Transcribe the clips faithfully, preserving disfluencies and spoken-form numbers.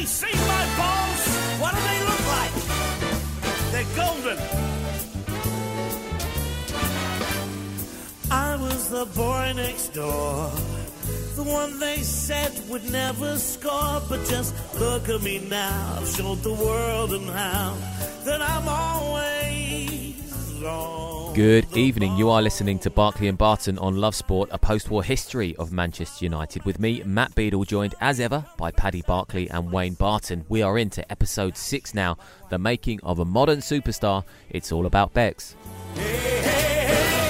see my balls? What do they look like? They're golden. I was the boy next door, the one they said would never score. But just look at me now, I've showed the world and how that I'm always on. Good evening, you are listening to Barkley and Barton on Love Sport, a post-war history of Manchester United. With me, Matt Beadle, joined as ever by Paddy Barkley and Wayne Barton. We are into episode six now, the making of a modern superstar. It's all about Becks. Hey, hey, hey,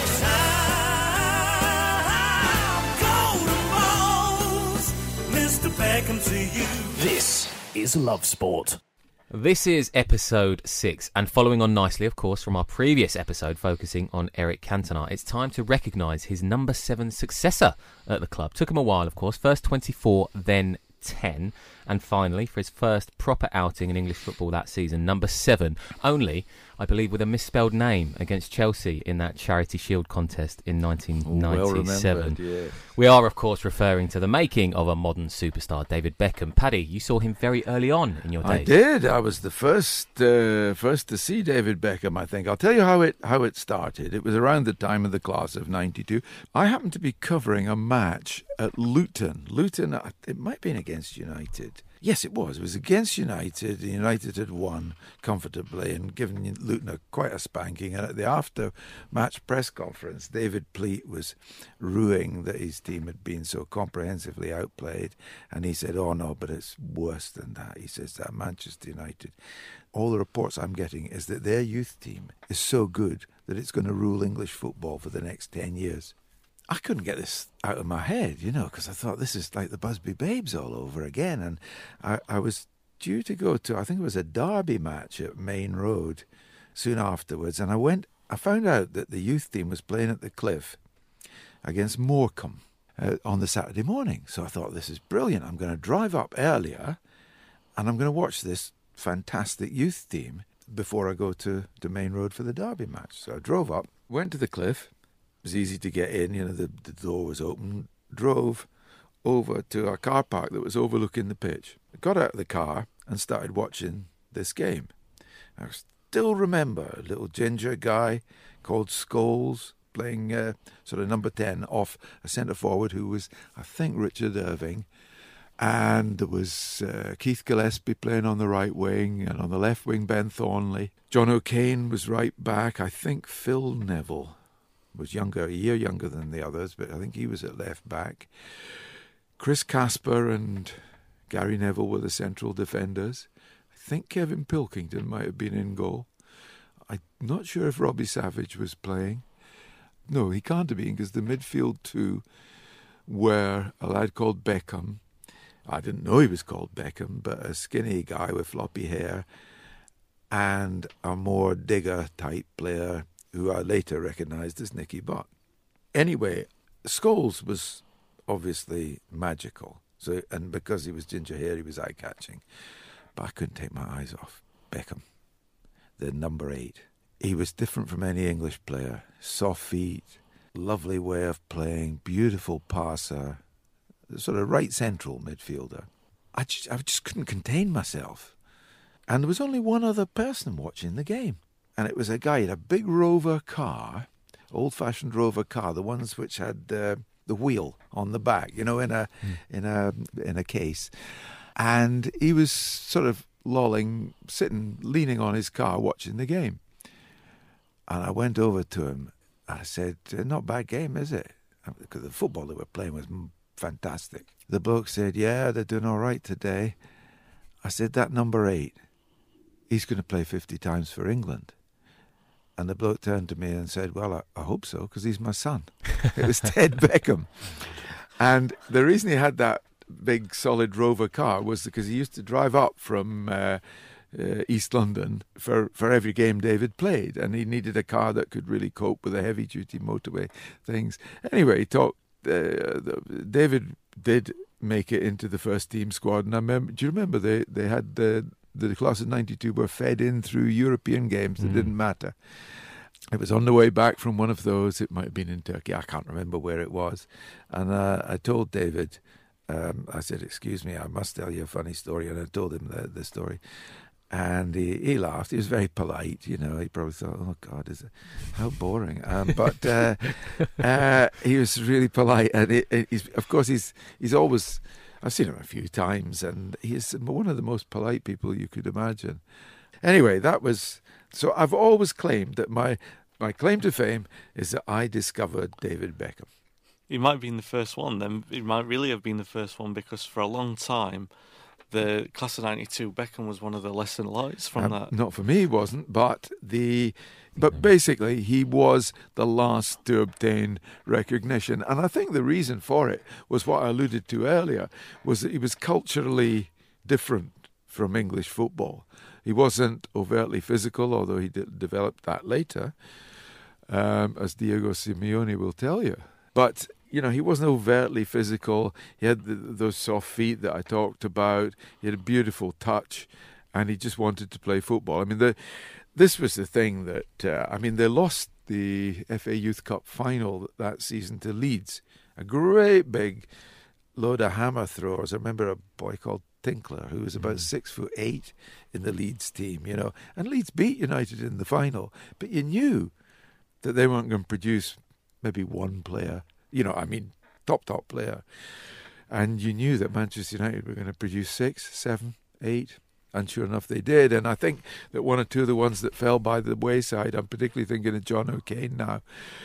time, golden balls, Mister Beckham to you. This is Love Sport. This is episode six, and following on nicely, of course, from our previous episode focusing on Eric Cantona, it's time to recognise his number seven successor at the club. Took him a while, of course, first twenty-four, then ten, and finally, for his first proper outing in English football that season, number seven, only, I believe, with a misspelled name against Chelsea in that Charity Shield contest in nineteen ninety-seven. Well remembered, yeah. We are, of course, referring to the making of a modern superstar, David Beckham. Paddy, you saw him very early on in your days. I did. I was the first uh, first to see David Beckham, I think. I'll tell you how it how it started. It was around the time of the class of ninety-two. I happened to be covering a match at Luton. Luton, it might have been against United. Yes, it was. It was against United. United had won comfortably and given Luton a, quite a spanking. And at the after-match press conference, David Pleat was rueing that his team had been so comprehensively outplayed. And he said, oh, no, but it's worse than that. He says that Manchester United, all the reports I'm getting is that their youth team is so good that it's going to rule English football for the next ten years. I couldn't get this out of my head, you know, because I thought this is like the Busby Babes all over again. And I, I was due to go to, I think it was a derby match at Main Road soon afterwards. And I went, I found out that the youth team was playing at the Cliff against Morecambe uh, on the Saturday morning. So I thought, this is brilliant. I'm going to drive up earlier and I'm going to watch this fantastic youth team before I go to, to Main Road for the derby match. So I drove up, went to the Cliff. It was easy to get in, you know, the, the door was open, drove over to a car park that was overlooking the pitch. I got out of the car and started watching this game. I still remember a little ginger guy called Scholes playing uh, sort of number ten off a centre-forward who was, I think, Richard Irving. And there was uh, Keith Gillespie playing on the right wing, and on the left wing, Ben Thornley. John O'Kane was right back. I think Phil Neville was younger, a year younger than the others, but I think he was at left back. Chris Casper and Gary Neville were the central defenders. I think Kevin Pilkington might have been in goal. I'm not sure if Robbie Savage was playing. No, he can't have been, because the midfield two were a lad called Beckham. I didn't know he was called Beckham, but a skinny guy with floppy hair, and a more digger-type player who I later recognised as Nicky Butt. Anyway, Scholes was obviously magical, so and because he was ginger hair, he was eye-catching. But I couldn't take my eyes off Beckham, the number eight. He was different from any English player. Soft feet, lovely way of playing, beautiful passer, sort of right central midfielder. I just, I just couldn't contain myself. And there was only one other person watching the game. And it was a guy in a big Rover car, old-fashioned Rover car, the ones which had uh, the wheel on the back, you know, in a mm. in a in a case. And he was sort of lolling, sitting, leaning on his car, watching the game. And I went over to him. I said, "Not a bad game, is it?" Because the football they were playing was fantastic. The bloke said, "Yeah, they're doing all right today." I said, "That number eight, he's going to play fifty times for England." And the bloke turned to me and said, "Well, I, I hope so, because he's my son." It was Ted Beckham. And the reason he had that big, solid Rover car was because he used to drive up from uh, uh, East London for, for every game David played. And he needed a car that could really cope with the heavy-duty motorway things. Anyway, he talked, uh, David did make it into the first team squad. And I remember, do you remember they, they had the... the class of ninety-two were fed in through European games that mm. didn't matter. It was on the way back from one of those. It might have been in Turkey. I can't remember where it was. And uh, I told David, um, I said, excuse me, I must tell you a funny story. And I told him the, the story. And he, he laughed. He was very polite, you know. He probably thought, oh, God, is it, how boring. Um, but uh, uh, he was really polite. And it, it, he's, of course, he's he's always, I've seen him a few times, and he's one of the most polite people you could imagine. Anyway, that was, so I've always claimed that my, my claim to fame is that I discovered David Beckham. He might have been the first one, then. He might really have been the first one, because for a long time, the class of ninety-two, Beckham was one of the lesser lights from um, that. Not for me, he wasn't, but the but basically he was the last to obtain recognition. And I think the reason for it was what I alluded to earlier, was that he was culturally different from English football. He wasn't overtly physical, although he did, developed that later, um, as Diego Simeone will tell you. But you know, he wasn't overtly physical. He had the, those soft feet that I talked about. He had a beautiful touch, and he just wanted to play football. I mean, the, this was the thing that, uh, I mean, they lost the F A Youth Cup final that season to Leeds. A great big load of hammer throwers. I remember a boy called Tinkler, who was about mm. six foot eight in the Leeds team, you know. And Leeds beat United in the final. But you knew that they weren't going to produce maybe one player. You know, I mean, top, top player. And you knew that Manchester United were going to produce six, seven, eight. And sure enough, they did. And I think that one or two of the ones that fell by the wayside, I'm particularly thinking of John O'Kane now,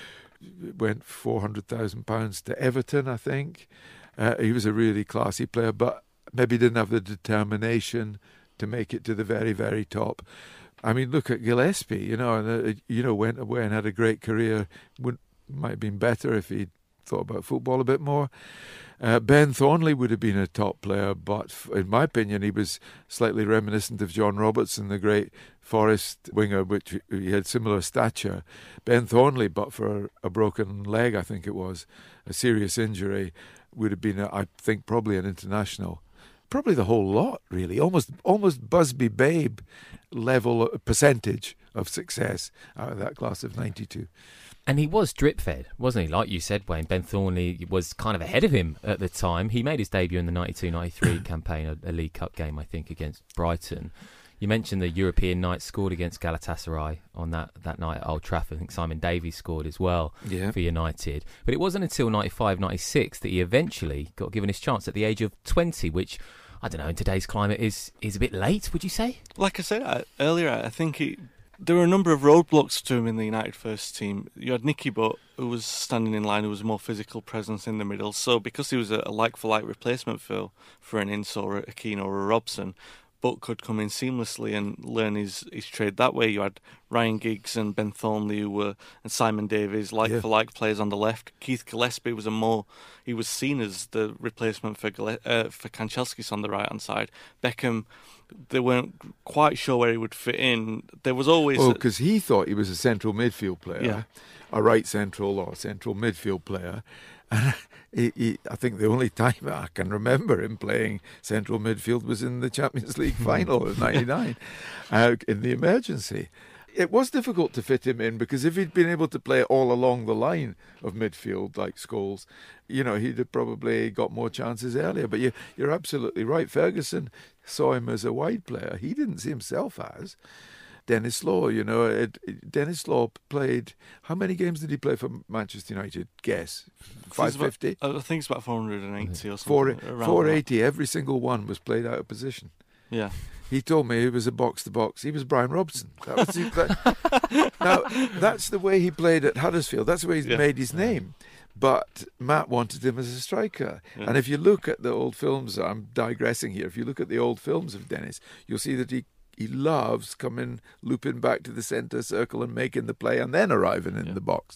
went four hundred thousand pounds to Everton, I think. Uh, he was a really classy player, but maybe didn't have the determination to make it to the very, very top. I mean, look at Gillespie, you know, and uh, you know, went away and had a great career. Would, might have been better if he'd thought about football a bit more. Uh, Ben Thornley would have been a top player, but in my opinion, he was slightly reminiscent of John Robertson, the great Forest winger, which he had similar stature. Ben Thornley, but for a broken leg, I think it was, a serious injury, would have been, a, I think, probably an international. Probably the whole lot, really. Almost, almost Busby Babe level percentage of success out of that class of ninety-two. And he was drip-fed, wasn't he? Like you said, Wayne, Ben Thornley was kind of ahead of him at the time. He made his debut in the ninety-two ninety-three campaign, a, a League Cup game, I think, against Brighton. You mentioned the European night, scored against Galatasaray on that, that night at Old Trafford. I think Simon Davies scored as well yeah. for United. But it wasn't until ninety-five ninety-six that he eventually got given his chance at the age of twenty, which, I don't know, in today's climate is, is a bit late, would you say? Like I said uh, earlier, I think he... There were a number of roadblocks to him in the United first team. You had Nicky Butt, who was standing in line, who was a more physical presence in the middle. So because he was a, a like-for-like replacement for, for an Ince or a Keane or a Robson, Butt could come in seamlessly and learn his, his trade that way. You had Ryan Giggs and Ben Thornley, who were, and Simon Davies, like-for-like yeah. players on the left. Keith Gillespie was a more... He was seen as the replacement for Gille, uh, for Kanchelskis on the right-hand side. Beckham... They weren't quite sure where he would fit in. There was always... Oh, because he thought he was a central midfield player, yeah. a right central or central midfield player. And he, he, I think the only time I can remember him playing central midfield was in the Champions League final of ninety-nine, uh, in the emergency. It was difficult to fit him in, because if he'd been able to play all along the line of midfield like Scholes, you know, he'd have probably got more chances earlier. But you, you're absolutely right. Ferguson saw him as a wide player. He didn't see himself as. Dennis Law, you know, it, it, Dennis Law played, how many games did he play for Manchester United? Guess. five fifty? I think it's about four hundred eighty or something. Four, four eighty, that. Every single one was played out of position. Yeah. He told me he was a box-to-box. He was Brian Robson. That was the, that, now, that's the way he played at Huddersfield. That's the way he's yeah. made his name. But Matt wanted him as a striker. Yeah. And if you look at the old films, I'm digressing here, if you look at the old films of Dennis, you'll see that he, he loves coming, looping back to the centre circle and making the play and then arriving in yeah. the box.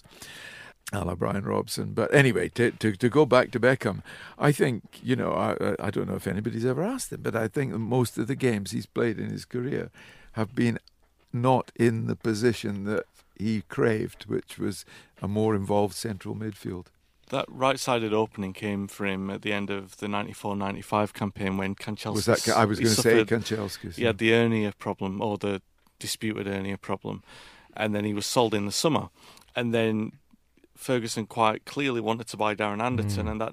A la Brian Robson. But anyway, to, to to go back to Beckham, I think, you know, I, I don't know if anybody's ever asked him, but I think most of the games he's played in his career have been not in the position that he craved, which was a more involved central midfield. That right-sided opening came for him at the end of the ninety-four ninety-five campaign when Kanchelskis... Was that, I was going to say Kanchelskis. He had the hernia problem, or the disputed hernia problem, and then he was sold in the summer. And then Ferguson quite clearly wanted to buy Darren Anderton, mm. and that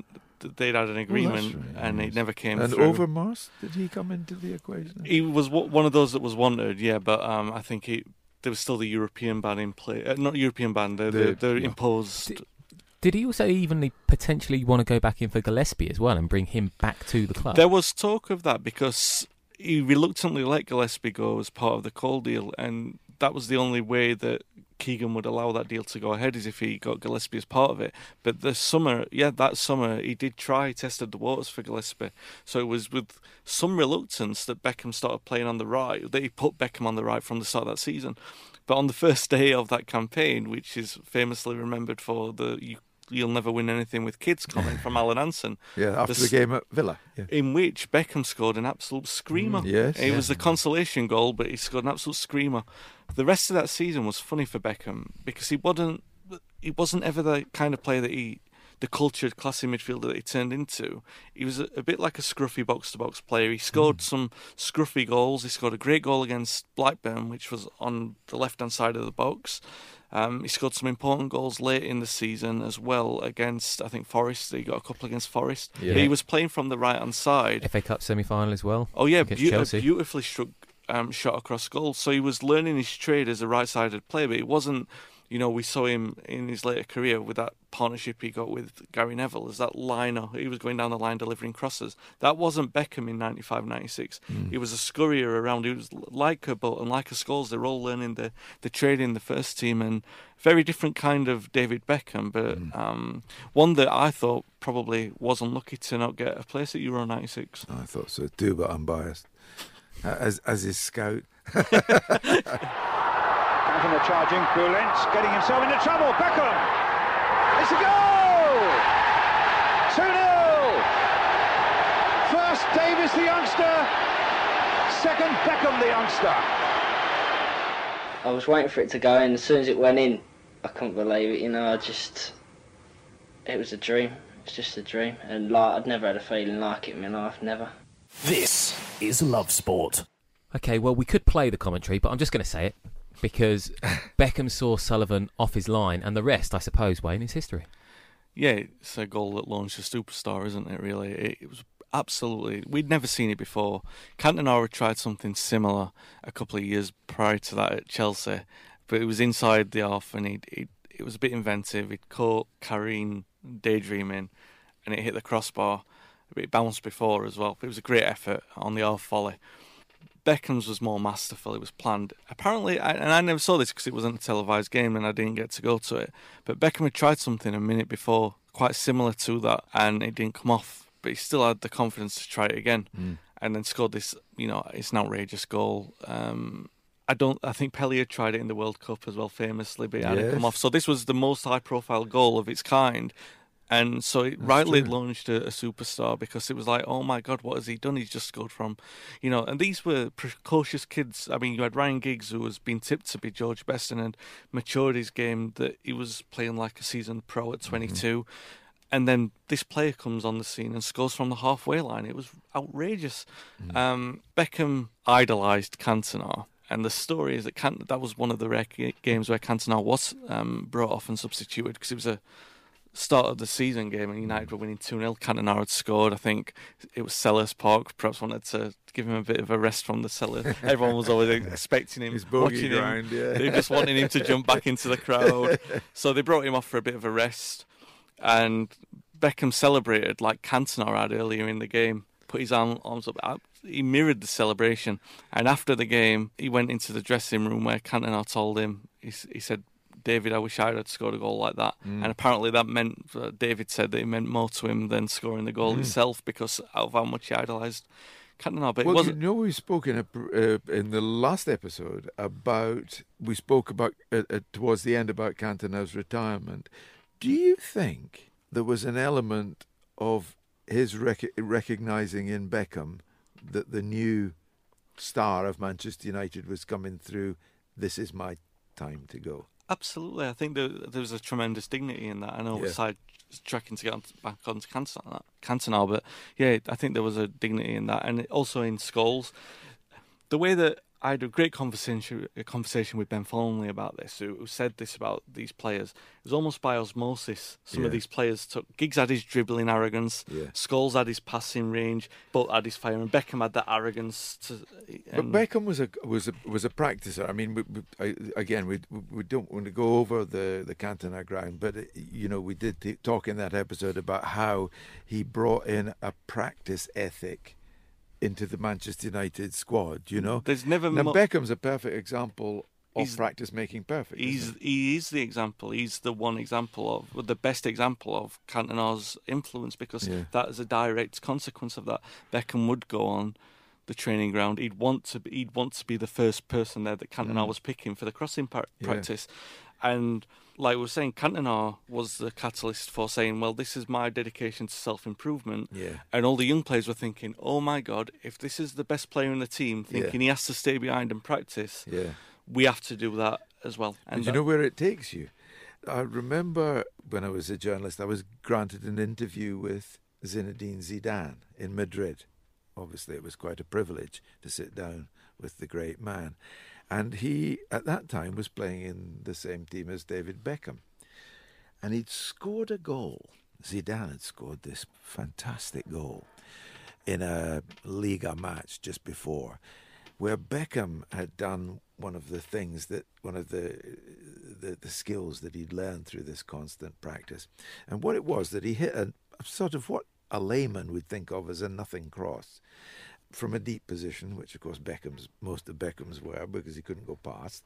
they'd had an agreement, right, and yes. it never came and through. And Overmars, did he come into the equation? He was w- one of those that was wanted, yeah, but um, I think he, there was still the European ban in play. Uh, not European ban, the, the, the, the no. imposed... Did, did he also even potentially want to go back in for Gillespie as well and bring him back to the club? There was talk of that because he reluctantly let Gillespie go as part of the Cole deal, and that was the only way that Keegan would allow that deal to go ahead, is if he got Gillespie as part of it. But the summer, yeah, that summer, he did try, tested the waters for Gillespie. So it was with some reluctance that Beckham started playing on the right, that he put Beckham on the right from the start of that season. But on the first day of that campaign, which is famously remembered for the you, You'll Never Win Anything with Kids comment from Alan Hansen. Yeah, after the, the game at Villa. Yeah. In which Beckham scored an absolute screamer. Mm, yes. It yeah. was the consolation goal, but he scored an absolute screamer. The rest of that season was funny for Beckham because he wasn't he wasn't ever the kind of player that he, the cultured, classy midfielder that he turned into. He was a, a bit like a scruffy box-to-box player. He scored mm. some scruffy goals. He scored a great goal against Blackburn, which was on the left-hand side of the box. Um, he scored some important goals late in the season as well against, I think, Forest. He got a couple against Forest. Yeah. He was playing from the right-hand side. F A Cup semi-final as well. Oh, yeah, be- a beautifully struck um, shot across goal. So he was learning his trade as a right-sided player, but it wasn't, you know, we saw him in his later career with that partnership he got with Gary Neville as that liner. He was going down the line delivering crosses. That wasn't Beckham in ninety-five ninety-six. Mm. He was a scurrier around. He was like a Bolt and like a Scholes. They're all learning the, the trade in the first team, and very different kind of David Beckham, but mm. um, one that I thought probably was unlucky to not get a place at Euro ninety-six. I thought so too, but I'm biased. As, as his scout. From the charging, Bulent getting himself into trouble. Beckham! It's a goal! two nil! First Davis the youngster, second Beckham the youngster. I was waiting for it to go in. As soon as it went in, I couldn't believe it, you know, I just... It was a dream. It's just a dream. And like, I'd never had a feeling like it in my life, never. This is Love Sport. Okay, well, we could play the commentary, but I'm just going to say it. Because Beckham saw Sullivan off his line, and the rest, I suppose, Wayne, is history. Yeah, it's a goal that launched a superstar, isn't it, really? It, it was absolutely... We'd never seen it before. Cantona had tried something similar a couple of years prior to that at Chelsea, but it was inside the off, and it it, it was a bit inventive. It caught Karine daydreaming, and it hit the crossbar. It bounced before as well. It was a great effort on the off volley. Beckham's was more masterful. It was planned. Apparently, I, and I never saw this because it wasn't a televised game and I didn't get to go to it, but Beckham had tried something a minute before, quite similar to that, and it didn't come off, but he still had the confidence to try it again, mm. and then scored this, you know, it's an outrageous goal. Um, I don't. I think Pelé had tried it in the World Cup as well, famously, but it yes. hadn't come off. So this was the most high-profile goal of its kind. And so it That's rightly true. launched a, a superstar because it was like, oh my God, what has he done? He's just scored from, you know, and these were precocious kids. I mean, you had Ryan Giggs, who was being tipped to be George Best and had matured his game, that he was playing like a seasoned pro at twenty-two. Mm-hmm. And then this player comes on the scene and scores from the halfway line. It was outrageous. Mm. Um, Beckham idolised Cantona. And the story is that Cant- that was one of the rare games where Cantona was um, brought off and substituted because it was a start of the season game and United were winning two nil. Cantona had scored. I think it was Selhurst Park. Perhaps wanted to give him a bit of a rest from the cellar. Everyone was always expecting him, His watching grind, him. Yeah. They were just wanting him to jump back into the crowd. So they brought him off for a bit of a rest. And Beckham celebrated like Cantona had earlier in the game. Put his arm, arms up. He mirrored the celebration. And after the game, he went into the dressing room where Cantona told him, he, he said, David, I wish I had scored a goal like that. Mm. And apparently that meant, uh, David said that it meant more to him than scoring the goal mm. himself because of how much he idolised Cantona. But well, it wasn't... you know, we spoke in, a, uh, in the last episode about, we spoke about uh, uh, towards the end about Cantona's retirement. Do you think there was an element of his rec- recognising in Beckham that the new star of Manchester United was coming through, this is my time to go? Absolutely. I think there, there was a tremendous dignity in that. I know yeah. we're side tracking to get on, back onto Cantona, Cantona, but yeah, I think there was a dignity in that. And also in Scholes, the way that I had a great conversation a conversation with Ben Foley about this, who, who said this about these players. It was almost by osmosis. Some Yeah. of these players took... Giggs had his dribbling arrogance, Yeah. Scholes had his passing range, Butt had his fire, and Beckham had that arrogance. To, But and Beckham was a was a was a practicer. I mean, we, we, I, again, we we don't want to go over the the Cantona ground, but it, you know, we did t- talk in that episode about how he brought in a practice ethic into the Manchester United squad. You know, There's never now mo- Beckham's a perfect example of He's- practice making perfect. He's isn't he is the example. He's the one example of well, the best example of Cantona's influence, because Yeah. that is a direct consequence of that. Beckham would go on the training ground. He'd want to be, he'd want to be the first person there that Cantona Mm. was picking for the crossing par- Yeah. practice. And like we were saying, Cantona was the catalyst for saying, well, this is my dedication to self-improvement. Yeah. And all the young players were thinking, oh my God, if this is the best player in the team, thinking he has to stay behind and practice, Yeah. we have to do that as well. And you that- know where it takes you? I remember when I was a journalist, I was granted an interview with Zinedine Zidane in Madrid. Obviously, it was quite a privilege to sit down with the great man. And he, at that time, was playing in the same team as David Beckham. And he'd scored a goal. Zidane had scored this fantastic goal in a Liga match just before, where Beckham had done one of the things that, one of the, the the skills that he'd learned through this constant practice. And what it was that he hit a, a sort of what a layman would think of as a nothing cross from a deep position, which of course Beckham's, most of Beckham's were, because he couldn't go past.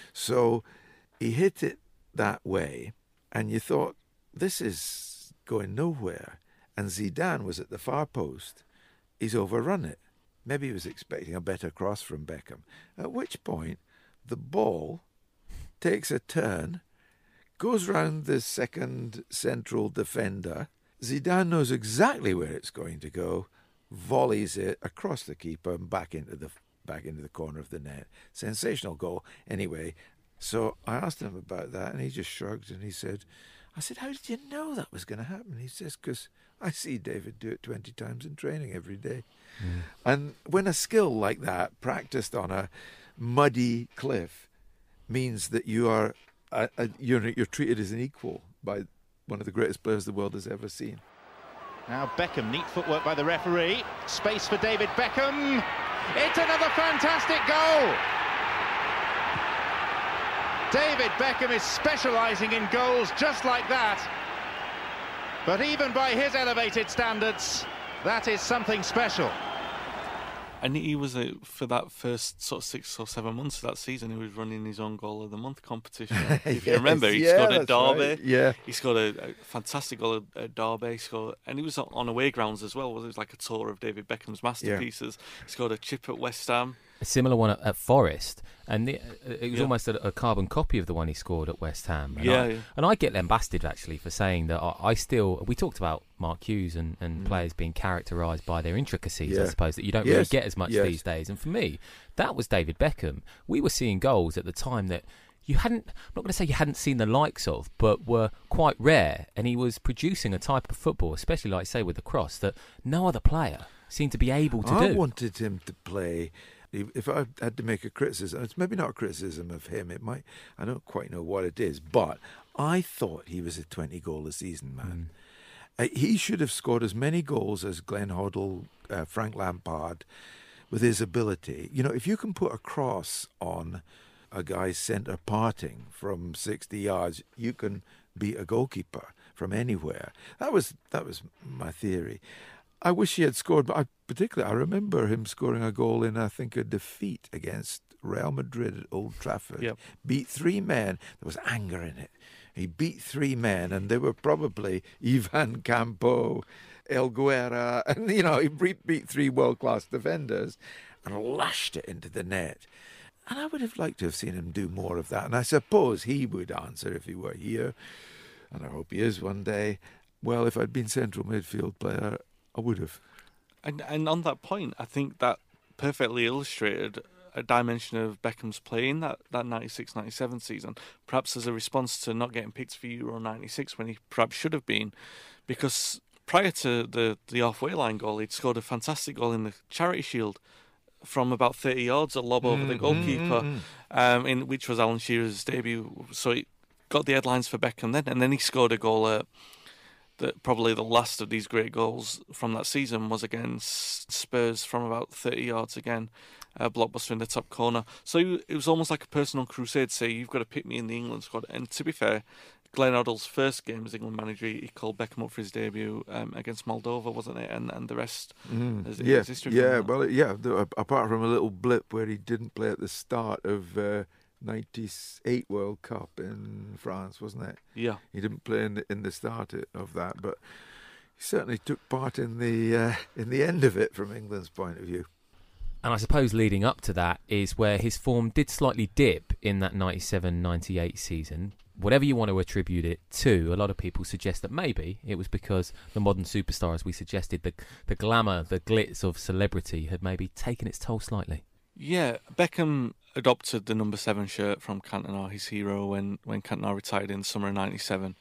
So he hit it that way, and you thought, this is going nowhere. And Zidane was at the far post. He's overrun it. Maybe he was expecting a better cross from Beckham. At which point, the ball takes a turn, goes round the second central defender. Zidane knows exactly where it's going to go, volleys it across the keeper and back into the back into the corner of the net. Sensational goal. Anyway, so I asked him about that, and he just shrugged and he said, I said, how did you know that was going to happen? He says, because I see David do it twenty times in training every day. Mm. And when a skill like that, practiced on a muddy cliff, means that you are a, a, you're, you're treated as an equal by one of the greatest players the world has ever seen. Now Beckham, neat footwork by the referee. Space for David Beckham. It's another fantastic goal. David Beckham is specialising in goals just like that. But even by his elevated standards, that is something special. And he was, a, for that first sort of six or seven months of that season, he was running his own goal of the month competition. If Yes, you remember, he yeah, scored at that's Derby. right. Yeah. He scored a, a fantastic goal at Derby. He scored, and he was on away grounds as well. It was like a tour of David Beckham's masterpieces. He scored a chip at West Ham. A similar one at, at Forest, and the, it was Yeah. almost a, a carbon copy of the one he scored at West Ham. And Yeah, I, yeah. and I get lambasted actually for saying that I, I still. We talked about Mark Hughes and, and Mm. players being characterised by their intricacies. I Yeah. suppose that you don't really Yes, get as much yes. these days. And for me, that was David Beckham. We were seeing goals at the time that you hadn't. I'm not going to say you hadn't seen the likes of, but were quite rare. And he was producing a type of football, especially like say with the cross, that no other player seemed to be able to I do. wanted him to play. If I had to make a criticism, it's maybe not a criticism of him. It might. I don't quite know what it is, but I thought he was a twenty goal a season man. Uh, he should have scored as many goals as Glenn Hoddle, uh, Frank Lampard, with his ability. You know, if you can put a cross on a guy's centre parting from sixty yards, you can beat a goalkeeper from anywhere. That was that was my theory. I wish he had scored, but I particularly I remember him scoring a goal in, I think, a defeat against Real Madrid at Old Trafford. Yep. Beat three men. There was anger in it. He beat three men, and they were probably Ivan Campo, El Guerra, and, you know, he beat three world-class defenders and lashed it into the net. And I would have liked to have seen him do more of that. And I suppose he would answer if he were here, and I hope he is one day. Well, if I'd been central midfield player, I would have. And and on that point, I think that perfectly illustrated a dimension of Beckham's play in that, that ninety-six ninety-seven season, perhaps as a response to not getting picked for Euro ninety-six when he perhaps should have been, because prior to the, the halfway line goal, he'd scored a fantastic goal in the Charity Shield from about thirty yards, a lob over the goalkeeper, mm, mm. um, in which was Alan Shearer's debut. So it got the headlines for Beckham then, and then he scored a goal at the, probably the last of these great goals from that season was against Spurs from about thirty yards again, a blockbuster in the top corner. So it was almost like a personal crusade, say, you've got to pick me in the England squad. And to be fair, Glenn Hoddle's first game as England manager, he called Beckham up for his debut um, against Moldova, wasn't it? And and the rest Mm. is, yeah, is history. yeah. from that. Well, yeah. the- Apart from a little blip where he didn't play at the start of uh, ninety-eight World Cup in France, wasn't it? Yeah. He didn't play in the, in the start of that, but he certainly took part in the uh, in the end of it from England's point of view. And I suppose leading up to that is where his form did slightly dip in that ninety-seven ninety-eight season. Whatever you want to attribute it to, a lot of people suggest that maybe it was because the modern superstar, as we suggested, the the glamour, the glitz of celebrity had maybe taken its toll slightly. Yeah, Beckham adopted the number seven shirt from Cantona, his hero, when, when Cantona retired in the summer of ninety-seven.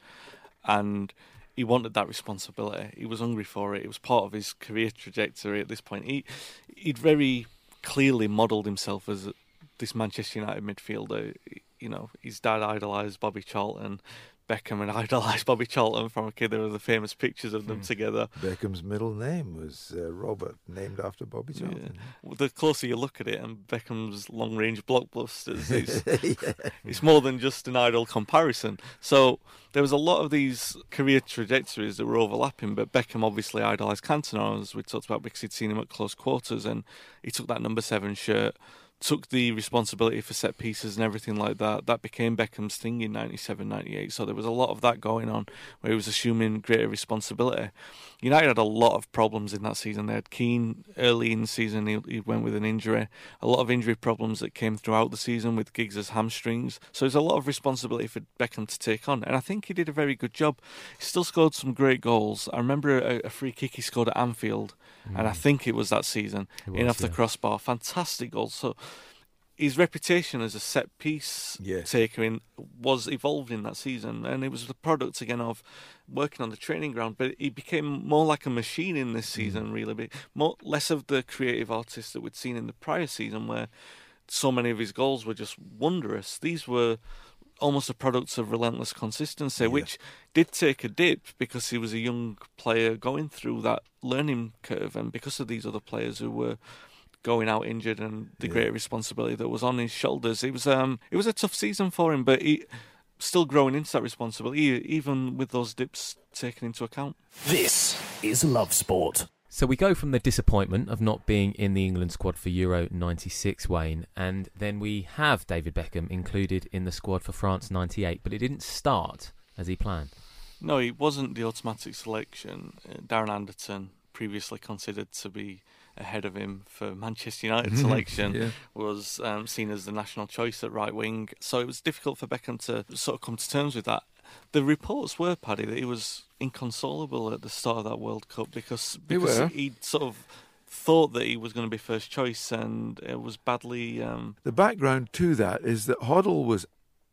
And he wanted that responsibility. He was hungry for it. It was part of his career trajectory at this point. He, he'd very clearly modelled himself as this Manchester United midfielder. You know, his dad idolised Bobby Charlton. Beckham had idolised Bobby Charlton from a kid. There were the famous pictures of them mm. together. Beckham's middle name was uh, Robert, named after Bobby Charlton. Yeah. Well, the closer you look at it, and Beckham's long-range blockbusters, it's, yeah. it's more than just an idle comparison. So there was a lot of these career trajectories that were overlapping, but Beckham obviously idolised Cantona, as we talked about, because he'd seen him at close quarters, and he took that number seven shirt, took the responsibility for set pieces and everything like that. That became Beckham's thing in ninety-seven ninety-eight. So there was a lot of that going on where he was assuming greater responsibility. United had a lot of problems in that season. They had Keane early in the season. He, he went with an injury. A lot of injury problems that came throughout the season with Giggs' hamstrings. So there's a lot of responsibility for Beckham to take on. And I think he did a very good job. He still scored some great goals. I remember a, a free kick he scored at Anfield. Mm. And I think it was that season. Was, in off yeah. the crossbar. Fantastic goals. So his reputation as a set piece yes. taker in, was evolved in that season, and it was the product again of working on the training ground. But he became more like a machine in this season, mm. really, more less of the creative artist that we'd seen in the prior season, where so many of his goals were just wondrous. These were almost the products of relentless consistency, yeah. which did take a dip because he was a young player going through that learning curve, and because of these other players who were going out injured and the yeah. great responsibility that was on his shoulders. It was um, it was a tough season for him, but he still growing into that responsibility, even with those dips taken into account. This is Love Sport. So we go from the disappointment of not being in the England squad for Euro ninety-six, Wayne, and then we have David Beckham included in the squad for France ninety-eight, but it didn't start as he planned. No, he wasn't the automatic selection. Uh, Darren Anderton, previously considered to be ahead of him for Manchester United selection, yeah. was um, seen as the national choice at right wing. So it was difficult for Beckham to sort of come to terms with that. The reports were, Paddy, that he was inconsolable at the start of that World Cup because, because he'd sort of thought that he was going to be first choice, and it was badly... Um... The background to that is that Hoddle was...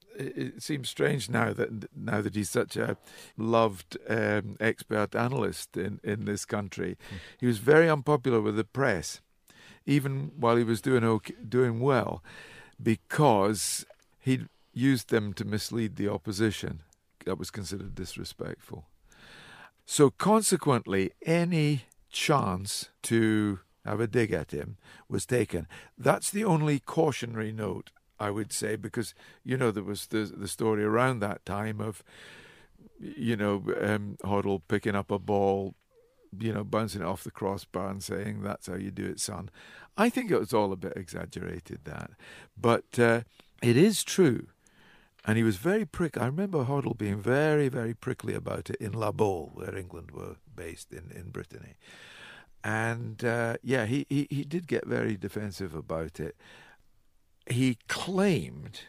It seems strange now that now that he's such a loved um, expert analyst in, in this country. Mm. He was very unpopular with the press, even while he was doing okay, doing well, because he'd used them to mislead the opposition. That was considered disrespectful. So consequently, any chance to have a dig at him was taken. That's the only cautionary note, I would say, because, you know, there was the the story around that time of, you know, um, Hoddle picking up a ball, you know, bouncing it off the crossbar and saying, "That's how you do it, son." I think it was all a bit exaggerated, that. But uh, it is true. And he was very prickly. I remember Hoddle being very, very prickly about it in La Baule, where England were based in, in Brittany. And, uh, yeah, he, he, he did get very defensive about it. He claimed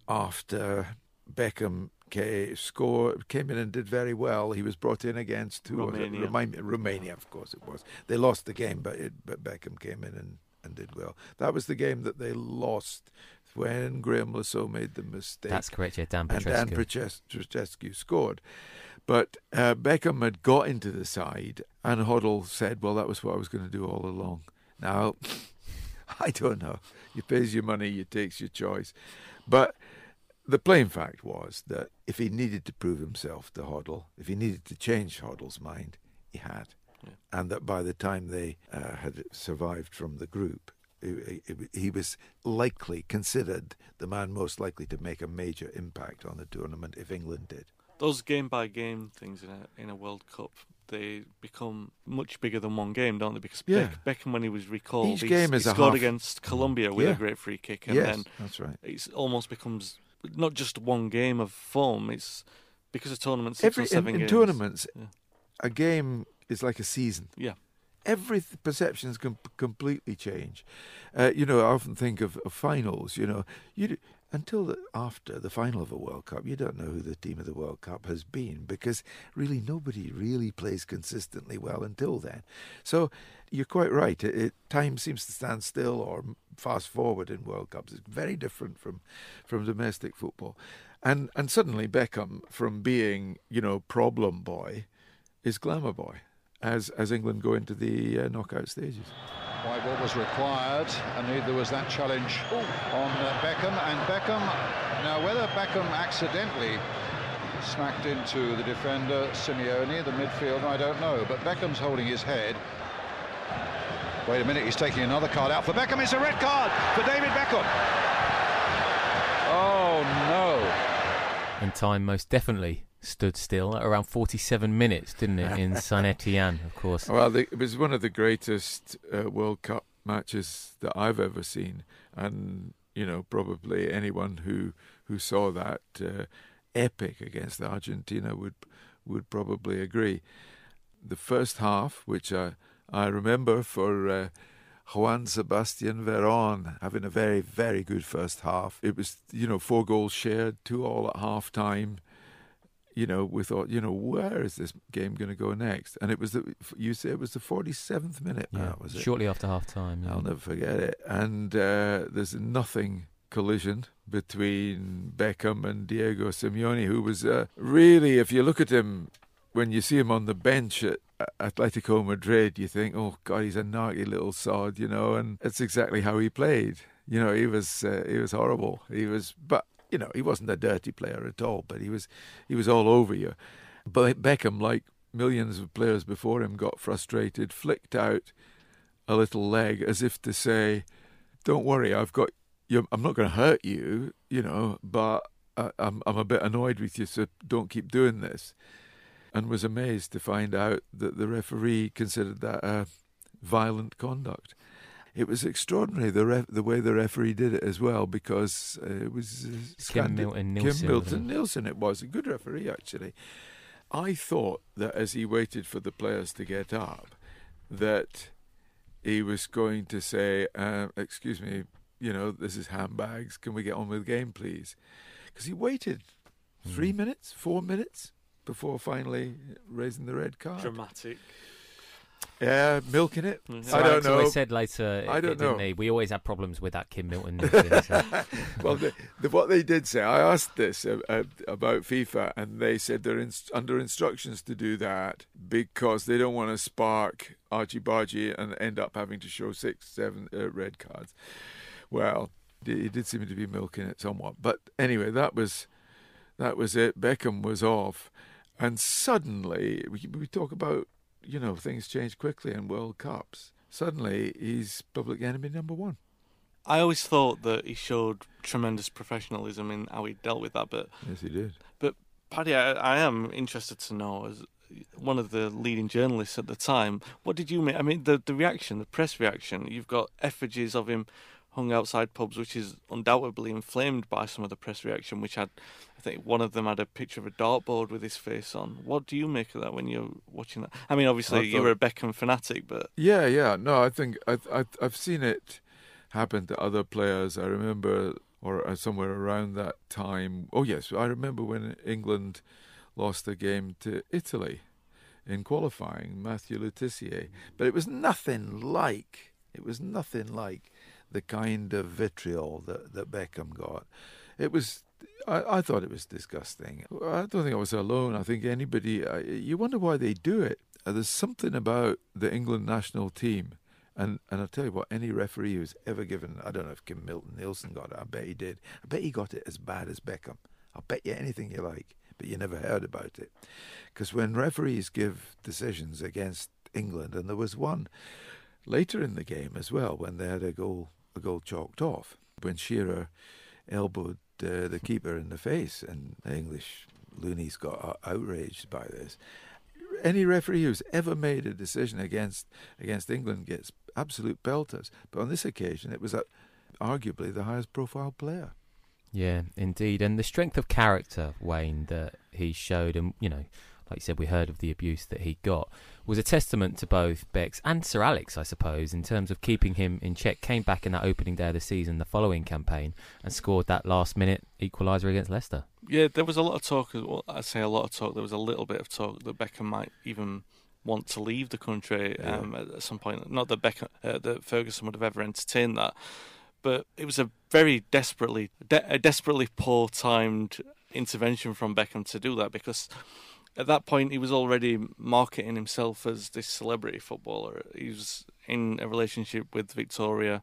after Beckham came, scored, came in and did very well, he was brought in against who Romania. Was it? Romania, Romania, of course it was. They lost the game, but, it, but Beckham came in and, and did well. That was the game that they lost when Graham Lasso made the mistake. That's correct, yeah, Dan Petrescu. And Dan Petrescu scored. But uh, Beckham had got into the side, and Hoddle said, well, that was what I was going to do all along. Now... I don't know. You pays your money, you takes your choice. But the plain fact was that if he needed to prove himself to Hoddle, if he needed to change Hoddle's mind, he had. Yeah. And that by the time they uh, had survived from the group, he, he was likely considered the man most likely to make a major impact on the tournament if England did. Those game-by-game things in a in a World Cup, they become much bigger than one game, don't they? Because yeah. Beck, Beckham, when he was recalled, Each game he is a scored half. against Colombia with yeah. a great free kick, and yes, then that's right. it almost becomes not just one game of form. It's because of tournaments, six Every, or seven in, in games. tournaments, yeah. a game is like a season. Yeah. Every th- perceptions can p- completely change. Uh, you know, I often think of, of finals. You know, you d- until the, after the final of a World Cup, you don't know who the team of the World Cup has been because really nobody really plays consistently well until then. So you're quite right. It, it, time seems to stand still or fast forward in World Cups. It's very different from from domestic football, and and suddenly Beckham, from being you know problem boy, is glamour boy. As as England go into the uh, knockout stages. White ball was required, and there was that challenge Ooh. on uh, Beckham. And Beckham, now whether Beckham accidentally smacked into the defender, Simeone, the midfielder, I don't know. But Beckham's holding his head. Wait a minute, he's taking another card out for Beckham. It's a red card for David Beckham. Oh, no. And time most definitely stood still at around forty-seven minutes, didn't it, in Saint Etienne, of course. Well, the, it was one of the greatest uh, World Cup matches that I've ever seen, and you know, probably anyone who who saw that uh, epic against Argentina would would probably agree. The first half, which I I remember for uh, Juan Sebastian Veron having a very very good first half. It was you know four goals shared, two all at half time. You know, we thought, you know, where is this game going to go next? And it was the, you say it was the forty-seventh minute, yeah, Matt, was it? Shortly after half time. Yeah. I'll never forget it. And uh, there's a nothing collision between Beckham and Diego Simeone, who was uh, really, if you look at him, when you see him on the bench at Atletico Madrid, you think, oh, God, he's a naughty little sod, you know, and that's exactly how he played. You know, he was uh, he was horrible. He was, but you know, he wasn't a dirty player at all, but he was he was all over you. But Beckham, like millions of players before him, got frustrated, flicked out a little leg as if to say, "Don't worry, I've got you. I'm not going to hurt you, you know, but I, I'm I'm a bit annoyed with you, so don't keep doing this." And was amazed to find out that the referee considered that uh, violent conduct. It was extraordinary the ref, the way the referee did it as well, because uh, it was uh, Kim Milton Nielsen. Kim Milton Nielsen. It was a good referee actually. I thought that as he waited for the players to get up, that he was going to say, uh, "Excuse me, you know, this is handbags. Can we get on with the game, please?" Because he waited three mm. minutes, four minutes before finally raising the red card. Dramatic. Yeah, milking it. So I don't know. I said later, I don't it, didn't know. They? We always had problems with that Kim Milton. So. Well, the, the, what they did say, I asked this uh, uh, about FIFA, and they said they're in, under instructions to do that because they don't want to spark argy-bargy and end up having to show six, seven uh, red cards. Well, he did seem to be milking it somewhat. But anyway, that was that was it. Beckham was off, and suddenly we, we talk about. You know, things change quickly in World Cups. Suddenly, he's public enemy number one. I always thought that he showed tremendous professionalism in how he dealt with that. But yes, he did. But Paddy, I, I am interested to know, as one of the leading journalists at the time, what did you make? I mean, the the reaction, the press reaction. You've got effigies of him hung outside pubs, which is undoubtedly inflamed by some of the press reaction, which had, I think one of them had a picture of a dartboard with his face on. What do you make of that when you're watching that? I mean, obviously, I thought, you're a Beckham fanatic, but... Yeah, yeah. No, I think I, I, I've seen it happen to other players. I remember, or somewhere around that time... Oh, yes, I remember when England lost a game to Italy in qualifying, Matthew Le Tissier. But it was nothing like... It was nothing like... the kind of vitriol that, that Beckham got. It was, I, I thought it was disgusting. I don't think I was alone. I think anybody, I, you wonder why they do it. Uh, there's something about the England national team And and I'll tell you what, any referee who's ever given, I don't know if Kim Milton-Nielsen got it, I bet he did. I bet he got it as bad as Beckham. I'll bet you anything you like, but you never heard about it. Because when referees give decisions against England, and there was one later in the game as well, when they had a goal, a goal chalked off, when Shearer elbowed uh, the keeper in the face, and the English loonies got outraged by this. Any referee who's ever made a decision against against England gets absolute pelters. But on this occasion, it was uh, arguably the highest profile player. Yeah, indeed. And the strength of character, Wayne, that he showed, and, you know, like you said, we heard of the abuse that he got, was a testament to both Becks and Sir Alex, I suppose, in terms of keeping him in check. Came back in that opening day of the season, the following campaign, and scored that last-minute equaliser against Leicester. Yeah, there was a lot of talk, well, I say a lot of talk, there was a little bit of talk that Beckham might even want to leave the country um, yeah. at some point. Not that, Beckham, uh, that Ferguson would have ever entertained that, but it was a very desperately, de- a desperately poor-timed intervention from Beckham to do that, because at that point he was already marketing himself as this celebrity footballer. He was in a relationship with Victoria.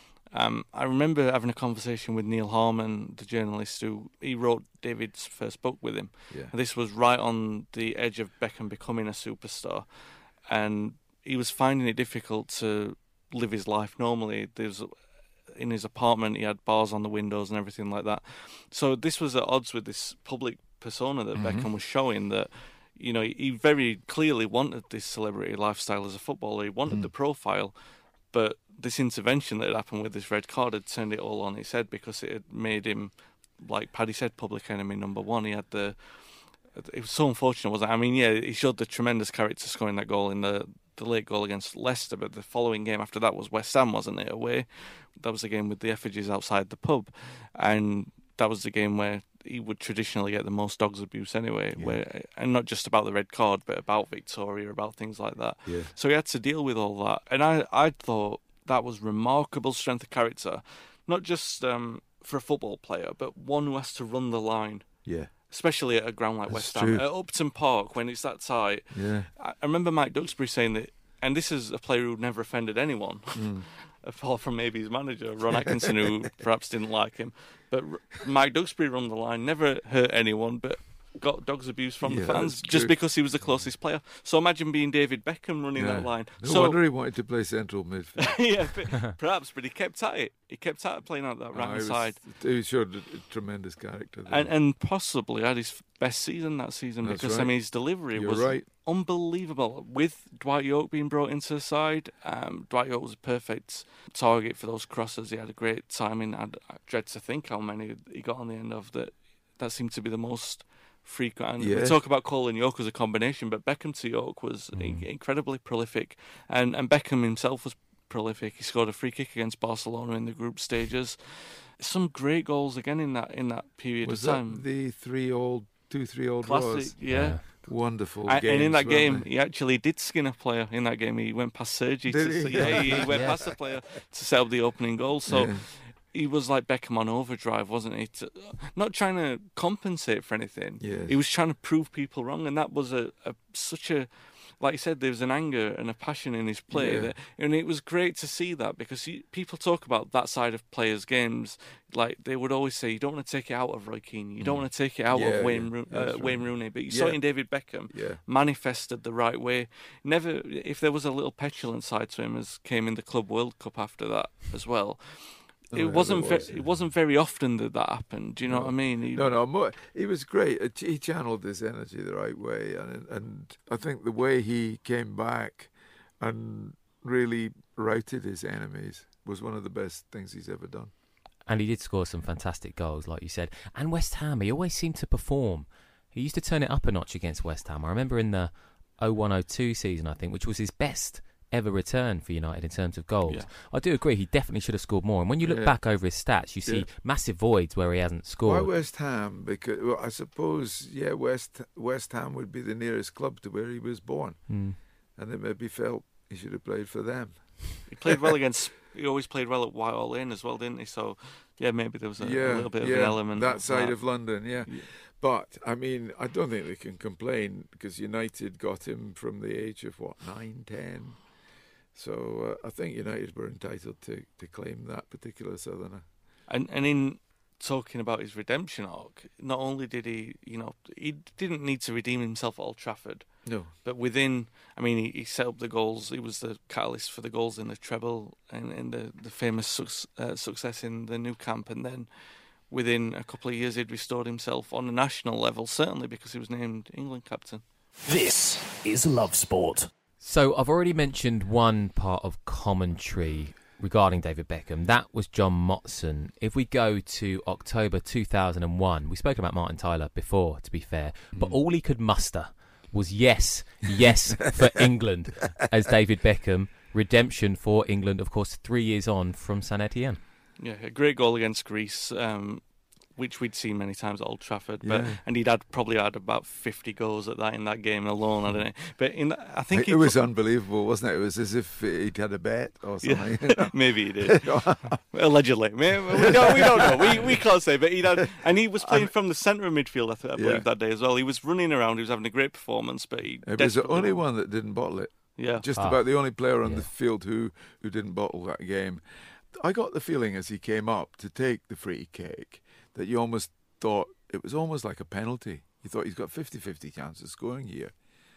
Um, I remember having a conversation with Neil Harmon, the journalist who he wrote David's first book with him. Yeah. And this was right on the edge of Beckham becoming a superstar, and he was finding it difficult to live his life normally. There's in his apartment, he had bars on the windows and everything like that. So this was at odds with this public persona that mm-hmm. Beckham was showing, that, you know, he very clearly wanted this celebrity lifestyle as a footballer. He wanted mm. the profile, but this intervention that had happened with this red card had turned it all on its head, because it had made him, like Paddy said, public enemy number one. He had the... It was so unfortunate, wasn't it? I mean, yeah, he showed the tremendous character scoring that goal in the, the late goal against Leicester, but the following game after that was West Ham, wasn't it, away? That was the game with the effigies outside the pub, and that was the game where he would traditionally get the most dogs abuse anyway, yeah. where, and not just about the red card, but about Victoria, about things like that. Yeah. So he had to deal with all that, and I, I thought that was remarkable strength of character, not just um, for a football player, but one who has to run the line. Yeah. Especially at a ground like That's West Ham. true. At Upton Park, when it's that tight. Yeah. I remember Mike Duxbury saying that, and this is a player who never offended anyone, mm. apart from maybe his manager, Ron Atkinson, who perhaps didn't like him. But Mike Duxbury run the line, never hurt anyone, but got dogs abuse from yeah, the fans just true. because he was the closest player. So imagine being David Beckham running yeah. that line. No so, wonder he wanted to play central midfield. yeah, but, perhaps, but he kept at it. He kept at it playing out that right oh, side. He showed a tremendous character there. And, and possibly had his best season that season. That's because right. I mean, his delivery You're was right. unbelievable. With Dwight Yorke being brought into the side, um, Dwight Yorke was a perfect target for those crosses. He had a great timing. I'd, I dread to think how many he got on the end of that. That seemed to be the most frequent. And yeah. we talk about Cole and Yorke as a combination, but Beckham to Yorke was mm. incredibly prolific, and and Beckham himself was prolific. He scored a free kick against Barcelona in the group stages. Some great goals again in that in that period was of time. That the three old, two three old Classic, draws? yeah. yeah. Wonderful and, games, and in that game, they? he actually did skin a player. In that game, he went past Sergi. Did to, he? Yeah, he, he went yeah. past the player to set up the opening goal. So yeah. he was like Beckham on overdrive, wasn't he? To, not trying to compensate for anything. Yes. He was trying to prove people wrong, and that was a, a such a, like you said, there was an anger and a passion in his play, Yeah. that, and it was great to see that, because he, people talk about that side of players' games, like they would always say, you don't want to take it out of Roy Keane, you don't want to take it out Yeah, of Wayne, yeah, Ro- that's uh, right. Wayne Rooney, but you Yeah. saw it in David Beckham, Yeah. manifested the right way. Never, if there was a little petulant side to him, as came in the Club World Cup after that as well. Oh, it yeah, wasn't. there was, ve- yeah. It wasn't very often that that happened. Do you know No. what I mean? He, No, no, more, he was great. Uh, He channeled this energy the right way, and and I think the way he came back and really routed his enemies was one of the best things he's ever done. And he did score some fantastic goals, like you said. And West Ham, he always seemed to perform. He used to turn it up a notch against West Ham. I remember in the oh one oh two season, I think, which was his best ever return for United in terms of goals. Yeah. I do agree, he definitely should have scored more. And when you look Yeah. back over his stats, you see Yeah. massive voids where he hasn't Why scored. West Ham? Because well, I suppose yeah, West West Ham would be the nearest club to where he was born, Mm. and they maybe felt he should have played for them. he played well against. He always played well at Whitehall Lane as well, didn't he? So yeah, maybe there was a, yeah, a little bit of yeah, an element that of side that. of London. Yeah. Yeah. But I mean, I don't think they can complain because United got him from the age of what nine, ten. So uh, I think United were entitled to, to claim that particular Southerner. And and in talking about his redemption arc, not only did he, you know, he didn't need to redeem himself at Old Trafford. No. But within, I mean, he, he set up the goals. He was the catalyst for the goals in the treble and in the, the famous su- uh, success in the Nou Camp. And then within a couple of years, he'd restored himself on a national level, certainly because he was named England captain. This is Love Sport. So I've already mentioned one part of commentary regarding David Beckham. That was John Motson. If we go to October two thousand one, we spoke about Martin Tyler before, to be fair, but mm. all he could muster was yes, yes for England as David Beckham. Redemption for England, of course, three years on from Saint Etienne. Yeah, a great goal against Greece, um, which we'd seen many times at Old Trafford, but yeah. and he'd had probably had about fifty goals at that in that game alone. I don't know, but in I think it, it was put, unbelievable, wasn't it? It was as if he'd had a bet or something. Yeah, maybe he did, allegedly. Maybe, we, don't, we don't know. We we can't say, but he had, and he was playing I'm, from the centre of midfield. I, th- I believe yeah. that day as well. He was running around. He was having a great performance, but he it was the only one that didn't bottle it. Yeah, just ah, about the only player on yeah. the field who who didn't bottle that game. I got the feeling as he came up to take the free kick that you almost thought it was almost like a penalty. You thought he's got fifty-fifty chance of scoring here.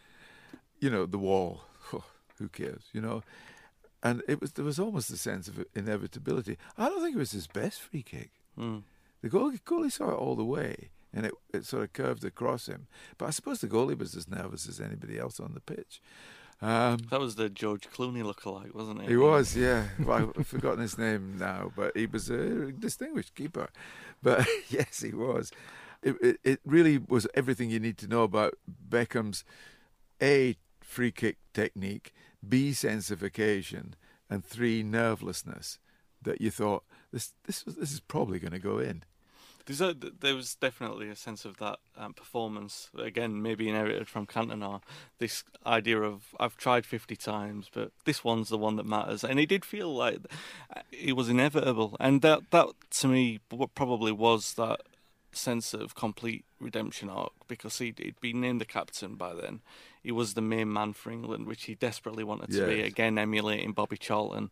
You know, the wall, oh, who cares, you know? And it was there was almost a sense of inevitability. I don't think it was his best free kick. Mm. The goalie, goalie saw it all the way, and it, it sort of curved across him. But I suppose the goalie was as nervous as anybody else on the pitch. Um, that was the George Clooney lookalike, wasn't it? He was, yeah. Well, I've forgotten his name now, but he was a distinguished keeper. But yes, he was. It, it, it really was everything you need to know about Beckham's A, free kick technique, B, sense of occasion, and three, nervelessness. That you thought this this was, this is probably going to go in. There's a, there was definitely a sense of that um, performance, again, maybe inherited from Cantona, this idea of, I've tried fifty times, but this one's the one that matters. And it did feel like it was inevitable. And that, that to me, probably was that sense of complete redemption arc, because he'd, he'd been named the captain by then. He was the main man for England, which he desperately wanted to yes. be, again, emulating Bobby Charlton.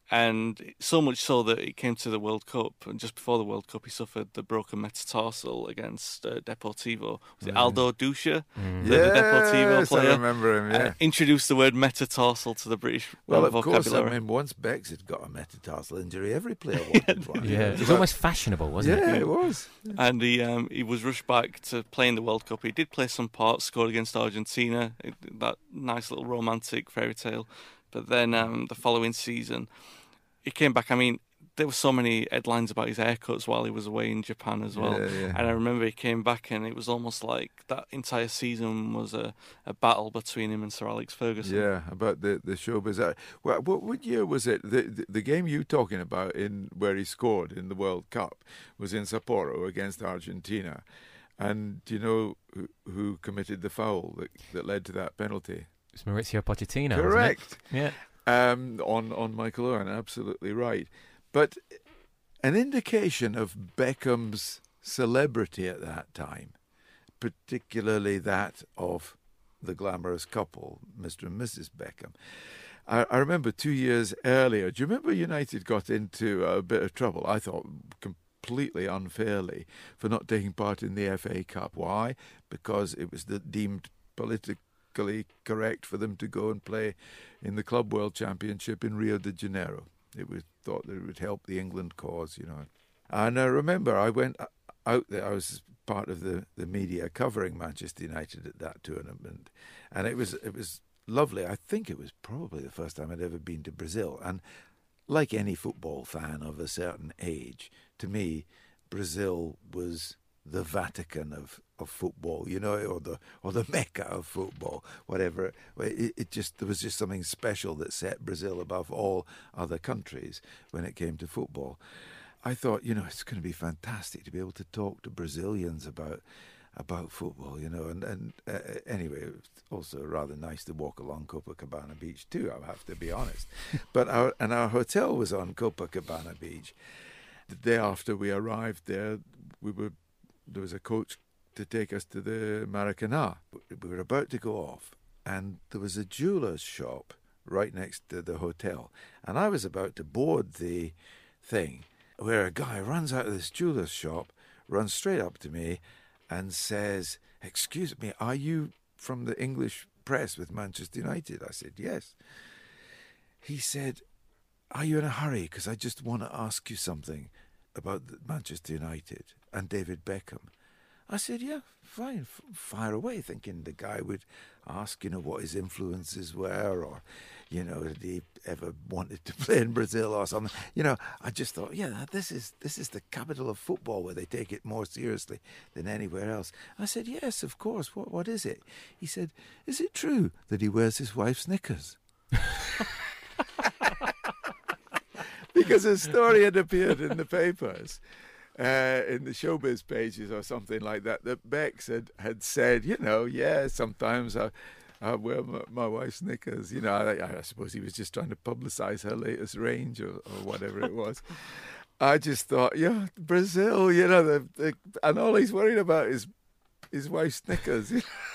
And so much so that it came to the World Cup, and just before the World Cup, he suffered the broken metatarsal against uh, Deportivo. Was it oh, Aldo Ducha, mm. the, yes, the Deportivo player? I remember him, yeah. Uh, introduced the word metatarsal to the British well, uh, of vocabulary. Course, I mean, once Bex had got a metatarsal injury, every player wanted one. Yeah, it was almost fashionable, wasn't yeah, it? Yeah, it was. And he um, he was rushed back to play in the World Cup. He did play some parts, scored against Argentina, that nice little romantic fairy tale. But then um, the following season, he came back. I mean, there were so many headlines about his haircuts while he was away in Japan as well. Yeah, yeah. And I remember he came back and it was almost like that entire season was a, a battle between him and Sir Alex Ferguson. Yeah, about the, the showbiz. What, what, what year was it? The, the the game you talking about in where he scored in the World Cup was in Sapporo against Argentina. And do you know who, who committed the foul that, that led to that penalty? It's Maurizio Pochettino. Correct. Yeah. Um, on, on Michael Owen, absolutely right. But an indication of Beckham's celebrity at that time, particularly that of the glamorous couple, Mister and Missus Beckham. I, I remember two years earlier, do you remember United got into a bit of trouble, I thought completely unfairly, for not taking part in the F A Cup? Why? Because it was the deemed politically correct for them to go and play in the Club World Championship in Rio de Janeiro. It was thought that it would help the England cause, you know. And I remember I went out there. I was part of the, the media covering Manchester United at that tournament, and it was it was lovely. I think it was probably the first time I'd ever been to Brazil. And like any football fan of a certain age, to me, Brazil was the Vatican of, of football, you know, or the or the Mecca of football, whatever. It, it just there was just something special that set Brazil above all other countries when it came to football. I thought, you know, it's going to be fantastic to be able to talk to Brazilians about about football, you know. And and uh, anyway, it was also rather nice to walk along Copacabana Beach too, I have to be honest. But our and our hotel was on Copacabana Beach. The day after we arrived there, we were. There was a coach to take us to the Maracanã. We were about to go off, and there was a jeweller's shop right next to the hotel. And I was about to board the thing where a guy runs out of this jeweller's shop, runs straight up to me and says, "Excuse me, are you from the English press with Manchester United?" I said, "Yes." He said, "Are you in a hurry? Because I just want to ask you something about Manchester United and David Beckham." I said, "Yeah, fine, f- fire away," thinking the guy would ask, you know, what his influences were, or, you know, did he ever wanted to play in Brazil or something. You know, I just thought, yeah, this is this is the capital of football where they take it more seriously than anywhere else. I said, "Yes, of course. What what is it?" He said, "Is it true that he wears his wife's knickers?" Because a story had appeared in the papers, uh, in the showbiz pages or something like that, that Bex had, had said, you know, yeah, sometimes I, I wear my, my wife's knickers. You know, I, I suppose he was just trying to publicise her latest range or, or whatever it was. I just thought, yeah, Brazil, you know, the, the, and all he's worried about is his wife's knickers.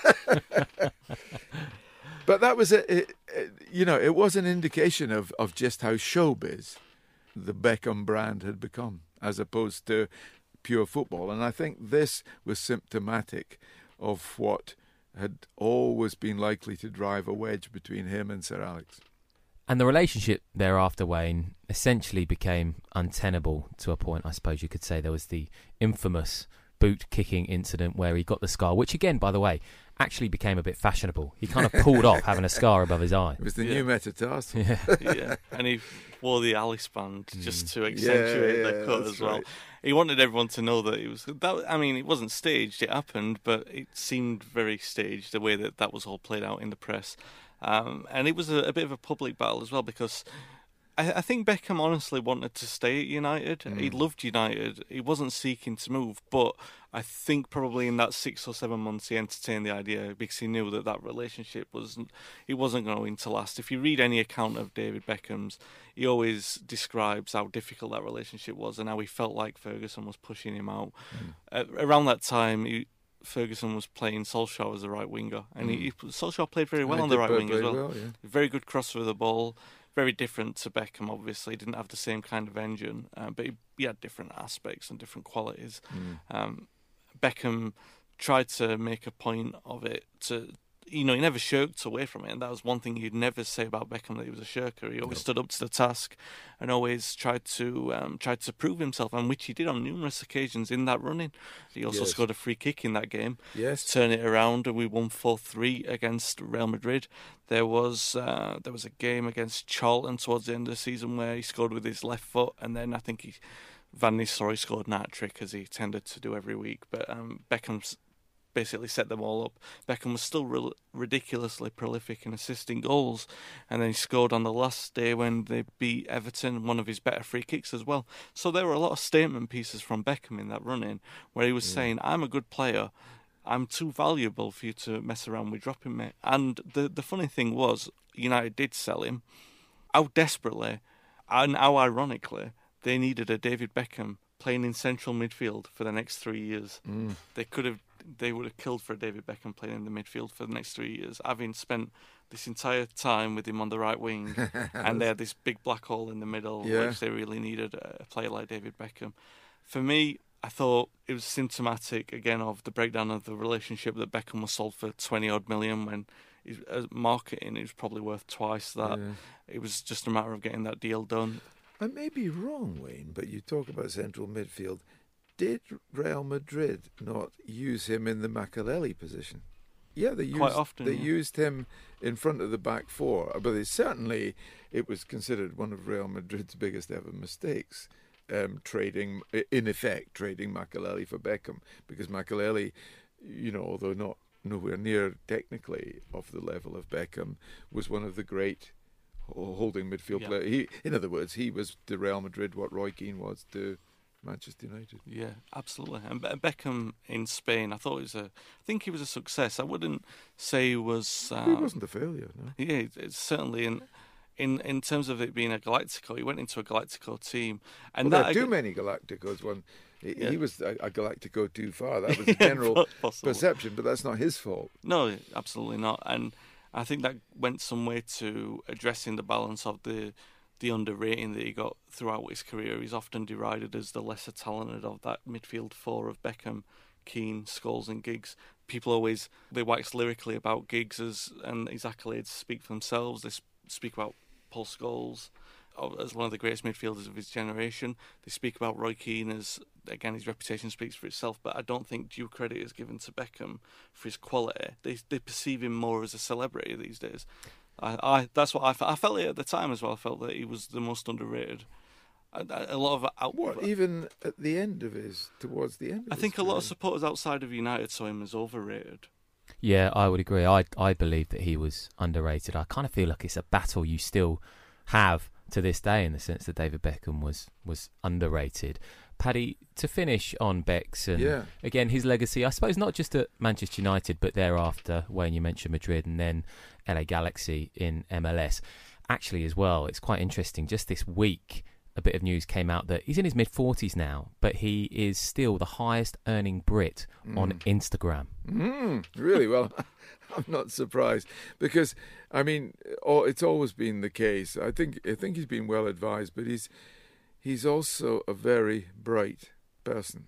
But that was, a, it, it, you know, it was an indication of, of just how showbiz the Beckham brand had become, as opposed to pure football. And I think this was symptomatic of what had always been likely to drive a wedge between him and Sir Alex. And the relationship thereafter, Wayne, essentially became untenable to a point, I suppose you could say. There was the infamous boot-kicking incident where he got the scar, which again, by the way, actually became a bit fashionable. He kind of pulled off having a scar above his eye. It was the yeah. new metatarsal. Yeah. yeah, and he wore the Alice band just to accentuate yeah, yeah, the cut as well. right. He wanted everyone to know that it was that. I mean, it wasn't staged; it happened, but it seemed very staged the way that that was all played out in the press, um, and it was a, a bit of a public battle as well because. I, I think Beckham honestly wanted to stay at United. Mm. He loved United. He wasn't seeking to move, but I think probably in that six or seven months he entertained the idea because he knew that that relationship wasn't, it wasn't going to last. If you read any account of David Beckham's, he always describes how difficult that relationship was and how he felt like Ferguson was pushing him out. Mm. Uh, around that time, he, Ferguson was playing Solskjaer as the right winger, and mm. he, Solskjaer played very well I on the right wing as well. well yeah. Very good crosser of the ball. Very different to Beckham, obviously. He didn't have the same kind of engine, uh, but he, he had different aspects and different qualities. Mm. Um, Beckham tried to make a point of it to, you know, he never shirked away from it, and that was one thing you'd never say about Beckham, that he was a shirker. He always no. stood up to the task and always tried to um, tried to prove himself, and which he did on numerous occasions in that running. He also yes. scored a free kick in that game, yes. turn it around, and we won four three against Real Madrid. There was uh, there was a game against Charlton towards the end of the season where he scored with his left foot, and then I think he Van Nistelrooy scored an hat-trick, as he tended to do every week. But um, Beckham's basically set them all up. Beckham was still re- ridiculously prolific in assisting goals, and then he scored on the last day when they beat Everton, one of his better free kicks as well. So there were a lot of statement pieces from Beckham in that run-in where he was yeah. saying, I'm a good player, I'm too valuable for you to mess around with dropping me. And the the funny thing was, United did sell him. How desperately and how ironically they needed a David Beckham playing in central midfield for the next three years. Mm. They could have, they would have killed for a David Beckham playing in the midfield for the next three years, having spent this entire time with him on the right wing, and they had this big black hole in the middle, yeah. which they really needed a player like David Beckham. For me, I thought it was symptomatic, again, of the breakdown of the relationship that Beckham was sold for twenty odd million when his uh, marketing, it was probably worth twice that. Yeah. It was just a matter of getting that deal done. I may be wrong, Wayne, but you talk about central midfield. Did Real Madrid not use him in the Makelele position? Yeah, they used, Quite often, they yeah. used him in front of the back four, but it, certainly it was considered one of Real Madrid's biggest ever mistakes. Um, trading, in effect, trading Makelele for Beckham, because Makelele, you know, although not nowhere near technically of the level of Beckham, was one of the great holding midfield yeah. players. He, in other words, he was to Real Madrid what Roy Keane was to Manchester United. Yeah, absolutely. And Be- Beckham in Spain, I thought it was a, I think he was a success. I wouldn't say he was. Uh, he wasn't a failure. No. Yeah, it's certainly in. In in terms of it being a Galactico, he went into a Galactico team, and well, that there are too ag- many Galacticos. One, he, yeah. he was a, a Galactico too far. That was the general Possible. perception, but that's not his fault. No, absolutely not. And I think that went some way to addressing the balance of the the underrating that he got throughout his career. He's often derided as the lesser talented of that midfield four of Beckham, Keane, Scholes and Giggs. People always, they wax lyrically about Giggs as, and his accolades speak for themselves. They speak about Paul Scholes as one of the greatest midfielders of his generation. They speak about Roy Keane as, again, his reputation speaks for itself, but I don't think due credit is given to Beckham for his quality. They they perceive him more as a celebrity these days. I, I that's what I felt. I felt it at the time as well. I felt that he was the most underrated. A, a lot of out- what even at the end of his, towards the end. Of I think his a lot of supporters outside of United saw him as overrated. Yeah, I would agree. I I believe that he was underrated. I kind of feel like it's a battle you still have to this day, in the sense that David Beckham was was underrated. Paddy, to finish on Becks and yeah. again his legacy, I suppose not just at Manchester United, but thereafter, when you mentioned Madrid and then L A Galaxy in M L S, actually as well. It's quite interesting. Just this week, a bit of news came out that he's in his mid forties now, but he is still the highest earning Brit mm. on Instagram. Mm, really? Well, I'm not surprised, because I mean, it's always been the case. I think I think he's been well advised, but he's he's also a very bright person.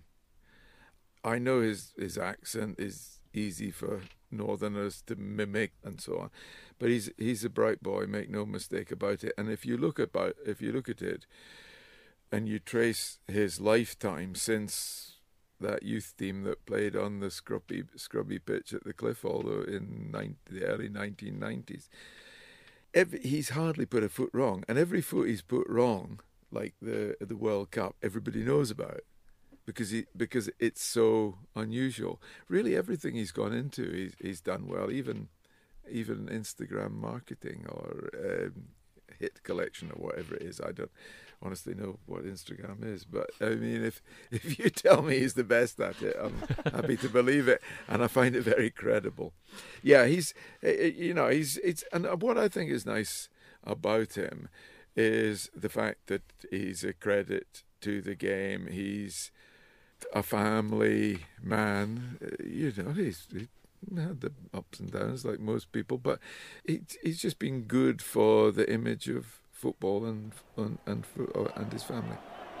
I know his his accent is easy for Northerners to mimic and so on, but he's he's a bright boy. Make no mistake about it. And if you look about if you look at it, and you trace his lifetime since that youth team that played on the scrubby scrubby pitch at the Cliff, although in ninety, the early nineteen nineties, every, he's hardly put a foot wrong, and every foot he's put wrong, like the the World Cup, everybody knows about it, because he because it's so unusual. Really, everything he's gone into, he's he's done well. Even even Instagram marketing or um, hit collection or whatever it is. I don't honestly know what Instagram is, but I mean, if if you tell me he's the best at it, I'm happy to believe it, and I find it very credible. Yeah, he's you know he's it's and what I think is nice about him is the fact that he's a credit to the game. He's a family man. You know, he's he had the ups and downs like most people, but he, he's just been good for the image of football and and and, and his family.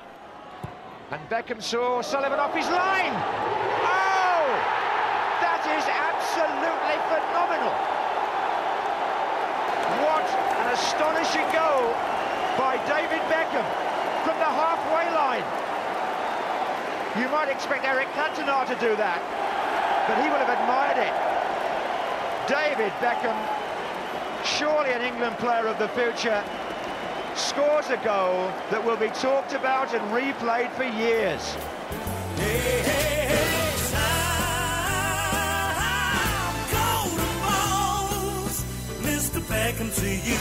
And Beckham saw Sullivan off his line. Oh, that is absolutely phenomenal! What an astonishing goal by David Beckham from the halfway line. You might expect Eric Cantona to do that, but he will have admired it. David Beckham, surely an England player of the future, scores a goal that will be talked about and replayed for years. Hey, hey, hey, I'm golden balls, Mister Beckham to you.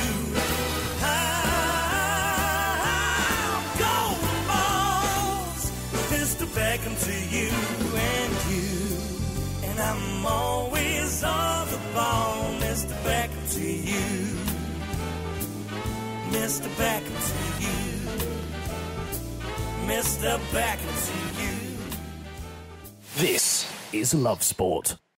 I'm golden balls, Mister Beckham to you and you. And I'm always on the ball, Mister Beckham to you. Mister Beckham to you. Mister Beckham to you. This is Love Sport.